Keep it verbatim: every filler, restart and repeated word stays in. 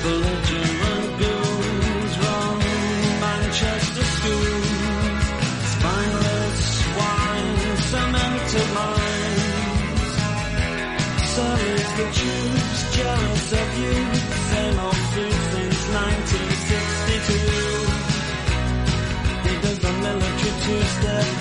belligerent goons run Manchester schools, spineless swine, cemented minds. Surveys the tubes, jealous of you, same old suit since nineteen sixty-two. He does the military two-step